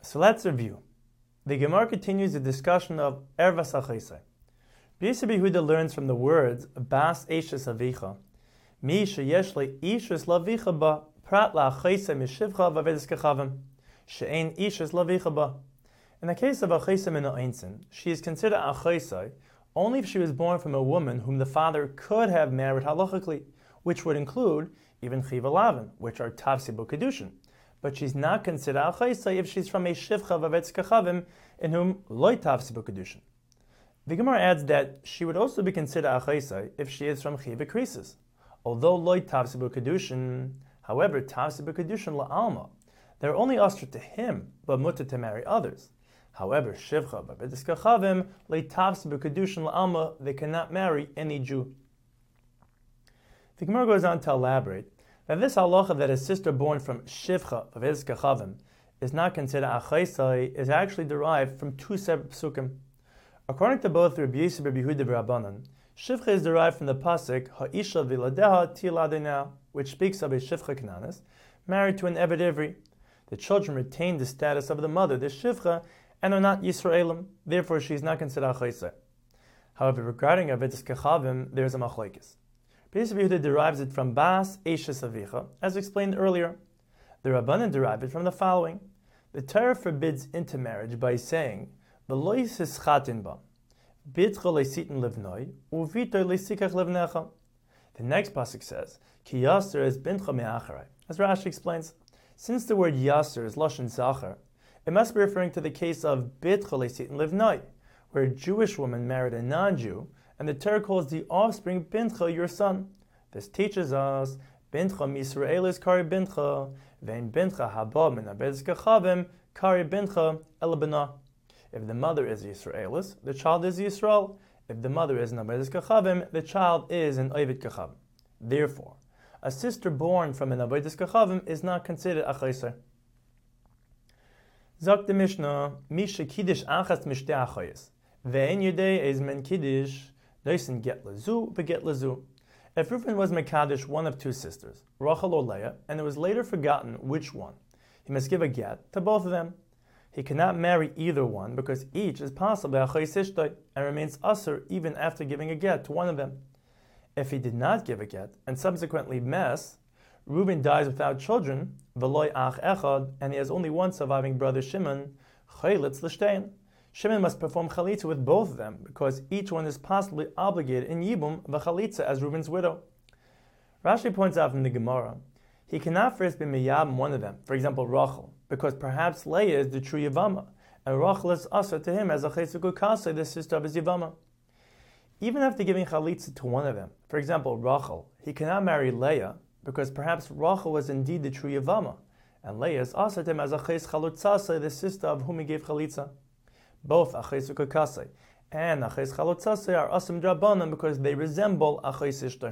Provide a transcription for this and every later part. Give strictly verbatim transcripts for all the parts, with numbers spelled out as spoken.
So let's review. The Gemara continues the discussion of Ervas HaChaisai. B'yisa Yehuda learns from the words Bas Eishes Avicha, Mi sheyesh le Eishes Lavicha ba, Prat la Chaisai mishivcha v'avedis kechavim, she'ein Eishes Lavicha ba. In the case of a Chaisai min ha'einsin, she is considered a Chaisai only if she was born from a woman whom the father could have married halachically, which would include even Chiva Lavin, which are Tavsibu Kedushin. But she's not considered a Chaisai if she's from a Shivcha v'avedis kechavim, in whom loy Tavsibu Kedushin. The Gemara adds that she would also be considered a Chaisai if she is from Chiva Krisis. Although loy Tavsibu Kedushin, however, Tavsibu Kedushin la'alma, they're only ushered to him, but mutter to marry others. However, Shivcha v'avedis kechavim loy Tavsibu Kedushin la'alma, they cannot marry any Jew. The Gemara goes on to elaborate that this halacha that a sister born from Shivcha v'avedis kechavim is not considered a Chaisai is actually derived from two separate psukim. According to both Rabbi Yisrael and Rabbi Yehuda Rabbanan, Shivcha is derived from the pasuk Ha'isha v'ladeha tiladena, which speaks of a Shivcha Kananis married to an Eved Ivri. The children retain the status of the mother, the Shivcha, and are not Yisraelim. Therefore, she is not considered a Chaisai. However, regarding Avedis Kechavim, there is a machlokes. Rabbi Yehuda derives it from Bas Eishes Avicha, as explained earlier. The Rabbanan derive it from the following: the Torah forbids intermarriage by saying, "V'lo yischatin ba, bitcha leisitin livnoi, uvito leisikach livnecha." The next pasuk says, "Ki yaser es bintcha me'acharai." As Rashi explains, since the word yaser is lashon zachar, it must be referring to the case of bitcha leisitin livnoi, where a Jewish woman married a non-Jew, and the Torah calls the offspring bintcha your son. This teaches us bintcha misrael is kari bintcha, vein bintcha haba min avedis kechavim kari bintcha elabana. If the mother is Yisraelis, the child is Yisrael. If the mother is an avedis kechavim, the child is an ovid kechavim. Therefore, a sister born from an avedis kechavim is not considered a chaisai. Zok the Mishnah, Misha kiddush achas mishtei achayis, ve'en yudei ez men kiddush, doisen get lezu v'get lezu. If Reuven was mekadosh one of two sisters, Rachel or Leah, and it was later forgotten which one, he must give a get to both of them. He cannot marry either one because each is possibly a chayis ishtay and remains usher even after giving a get to one of them. If he did not give a get and subsequently mess, Reuben dies without children, v'loy ach echad, and he has only one surviving brother Shimon, chaylitz l'shtein. Shimon must perform chalitza with both of them because each one is possibly obligated in yibum v'chalitza as Reuben's widow. Rashi points out from the Gemara, he cannot first be miyabim one of them, for example Rachel, because perhaps Leah is the true Yavama, and Rachel is usher to him as a chesed kasei, the sister of his Yavama. Even after giving chalitza to one of them, for example Rachel, he cannot marry Leah, because perhaps Rachel was indeed the true Yavama, and Leah is usher to him as a chesed chalutzasei, the sister of whom he gave chalitza. Both Achais Ukakasei and Achais Chalotzasei are Asim Drabanan because they resemble Achais Ishtar.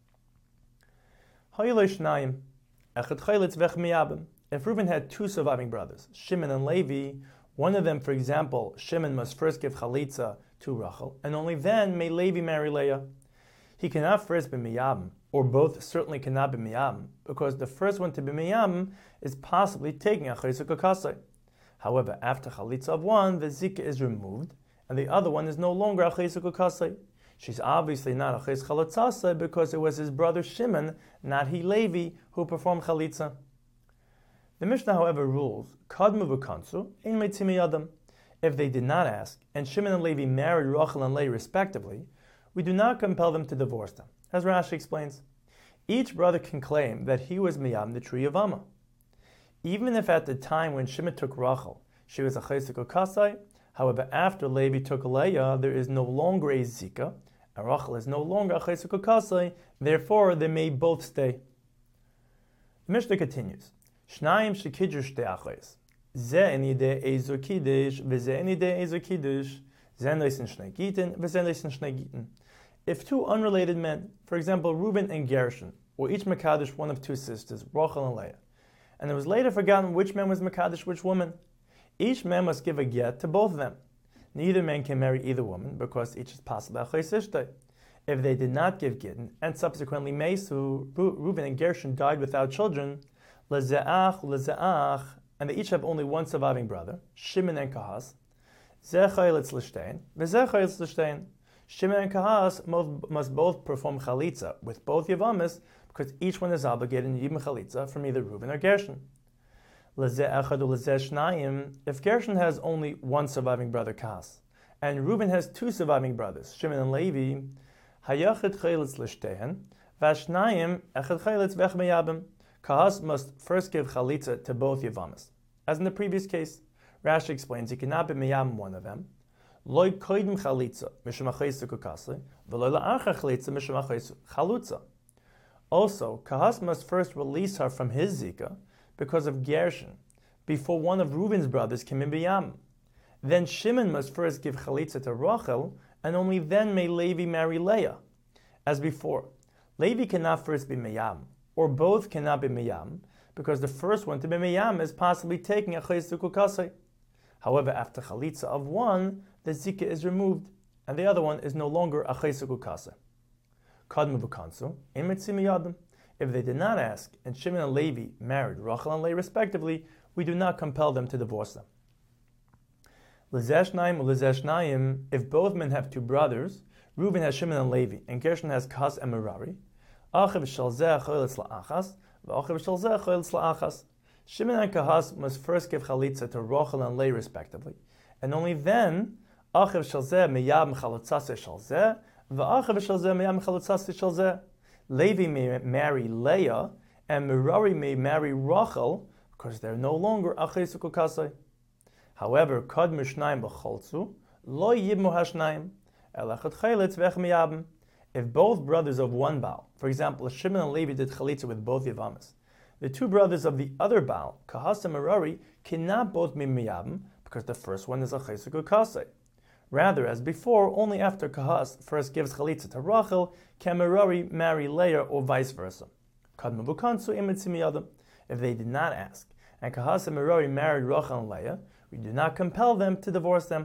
Ha'ileishnayim Echad Chaylitz Vech Miyabim. If Reuben had two surviving brothers, Shimon and Levi, one of them, for example, Shimon must first give Chalitza to Rachel, and only then may Levi marry Leah. He cannot first be Miyabim, or both certainly cannot be Miyabim, because the first one to be Miyabim is possibly taking Achais Ukakasei. However, after chalitza of one, the zikah is removed, and the other one is no longer a chesed kasei. She's obviously not a chesed chalatzasei because it was his brother Shimon, not he Levi, who performed chalitza. The Mishnah, however, rules kadmu v'kansu ein meitzim yadam. If they did not ask, and Shimon and Levi married Rachel and Leah respectively, we do not compel them to divorce them. As Rashi explains, each brother can claim that he was miyam the true Yavama. Even if at the time when Shimon took Rachel, she was a chesed kasei, however, after Levi took Leah, there is no longer a zika, and Rachel is no longer a chesed kasei, therefore they may both stay. The Mishnah continues, Shnayim shekidru shtei achos, ze enide ezo kiddush, v'ze enide ezo kiddush, ze noisen shnei gitin, v'ze noisen shnei gitin. If two unrelated men, for example Reuben and Gershon, were each mekadosh one of two sisters, Rachel and Leah, and it was later forgotten which man was mekadosh which woman, each man must give a get to both of them. Neither man can marry either woman because each is possible achos ishtay. If they did not give gittin and subsequently mesu, Reuben and Gershon died without children, lezeach lezeach and they each have only one surviving brother, Shimon and Kahas, Zeh chayletz l'shtein, v'zeh chayletz l'shtein. Shimon and Kahas must both perform chalitza with both Yavamis because each one is obligated in Yibam chalitza from either Reuben or Gershon. L'zeh echad u'l'zeh shnayim, if Gershon has only one surviving brother, Kahas, and Reuben has two surviving brothers, Shimon and Levi, hayachid chayletz l'shtein, v'ashnayim echad chayletz v'ech meyabim. Kahas must first give chalitza to both Yavamis. As in the previous case, Rashi explains he cannot be meyam one of them. Loy koidim chalitza mishum achayis kukasle, v'loy la'archa chalitza mishum achayis chalutza. Also, Kahas must first release her from his zika because of Gershon, before one of Reuben's brothers can be meyam. Then Shimon must first give chalitza to Rachel, and only then may Levi marry Leah. As before, Levi cannot first be meyam, or both cannot be meyam, because the first one to be meyam is possibly taking a chayis kukasle. However, after chalitza of one, the zika is removed, and the other one is no longer a chayesuk ukase. Kadmu v'kansu, emetzi miyadim. If they did not ask, and Shimon and Levi married Rachel and Leah respectively, we do not compel them to divorce them. L'zeh shnayim u'l'zeh shnayim, if both men have two brothers, Reuben has Shimon and Levi, and Gershon has Kahas and Merari, achiv shel zeh choyletz la'achas, v'achiv shel zeh choyletz la'achas. Shimon and Kahas must first give chalitza to Rachel and Leah respectively, and only then achiv shel zeh meyam chalutzase shel zeh, v'achiv shel zeh meyam chalutzase shel zeh. Levi may marry Leah, and Merari may marry Rachel, because they're no longer achayis ukasei. However, kad mishnayim b'cholzu lo yibmu hashnayim elachad chayletz v'ech meyabim. If both brothers of one Baal, for example, Shimon and Levi did chalitza with both Yavamis, the two brothers of the other Baal, Kahas and Merari, cannot both be miyabim because the first one is a chayesuk ukasei. Rather, as before, only after Kahas first gives chalitza to Rachel can Merari marry Leah or vice versa. Kadmu v'kansu emetzi miyadim. If they did not ask, and Kahas and Merari married Rachel and Leah, we do not compel them to divorce them.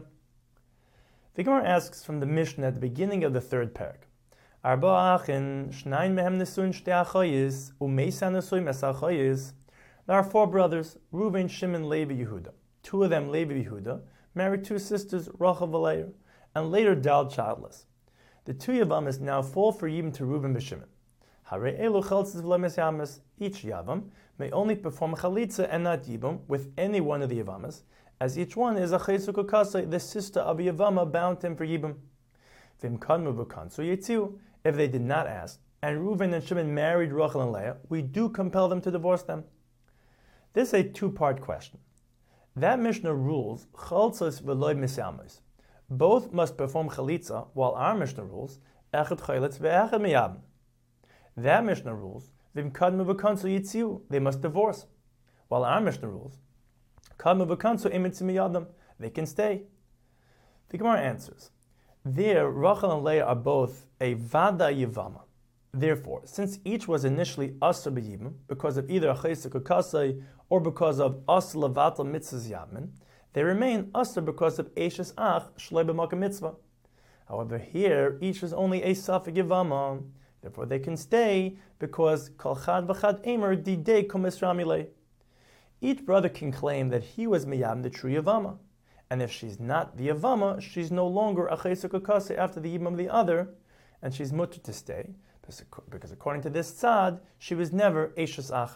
The Gemara asks from the Mishnah at the beginning of the third parak. Arba achin, shnayin mehem nesuin shtei achayis, umeisa nesuin es achayis. There are four brothers, Reuben, Shimon, Levi, Yehuda. Two of them, Levi, Yehuda, married two sisters, Rachel and Leah, and later died childless. The two Yavamis now fall for Yibam to Reuben and Shimon. Hare elu chaltzes v'lemes yamas. Each Yavam may only perform chalitza and not Yibam with any one of the Yavamis, as each one is a chayesuk ukasei, the sister of a Yavama bound to him for Yibam. V'im kadmu v'kansu yetziu. If they did not ask, and Reuben and Shimon married Rachel and Leah, we do compel them to divorce them. This is a two-part question. That Mishnah rules chaltzos v'loy misyamis. Both must perform chalitza, while our Mishnah rules echad chayletz ve'echad miyabim. That Mishnah rules v'im kadmu v'kansu yitziu. They must divorce, while our Mishnah rules kadmu v'kansu emetzi miyadam. They can stay. The Gemara answers. There, Rachel and Leah are both a vada yivama. Therefore, since each was initially asr b'yibam because of either a chayesuk ukasei or because of asr levatal mitzvahs yabmin, they remain asr because of eishes ach shloi b'makam mitzvah. However, here each is only a safek yivama. Therefore, they can stay because kol chad v'chad emer didei kumis ramilei. Each brother can claim that he was miyam the true yivama. And if she's not the Yavama, she's no longer a chayesuk ukasei after the Yibam of the other, and she's mutter to stay, because according to this tzad, she was never eishes ach.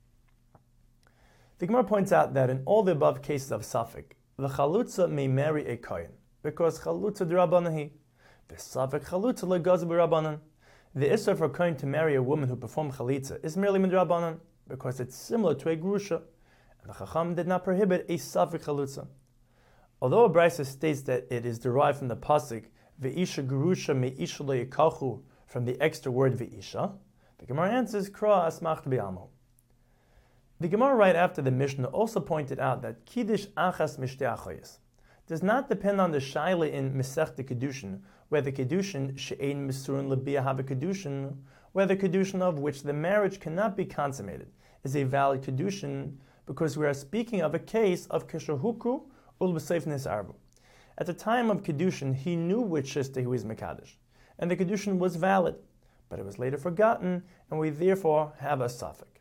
The Gemara points out that in all the above cases of Safek, the chalutza may marry a kohen, because chalutza d'Rabbanan. The Safek chalutza legaz b'Rabbanan. The issur for a kohen to marry a woman who performed chalitza is merely midrabanan, because it's similar to a grusha, and the Chacham did not prohibit a Safek chalutza. Although a Brisa states that it is derived from the pasuk ve'isha gerusha me'isha lo yikachu from the extra word ve'isha, the Gemara answers kra asmach be'almo. The Gemara right after the Mishnah also pointed out that kiddush achas mishtei achayis does not depend on the shaila in Masechta Kedushin, where the Kedushin she'ein misurun lebiyah have a Kedushin, where the Kedushin of which the marriage cannot be consummated is a valid Kedushin, because we are speaking of a case of kishahukru. At the time of Kedushin, he knew which sister he was Mekadosh, and the Kedushin was valid, but it was later forgotten, and we therefore have a Safek.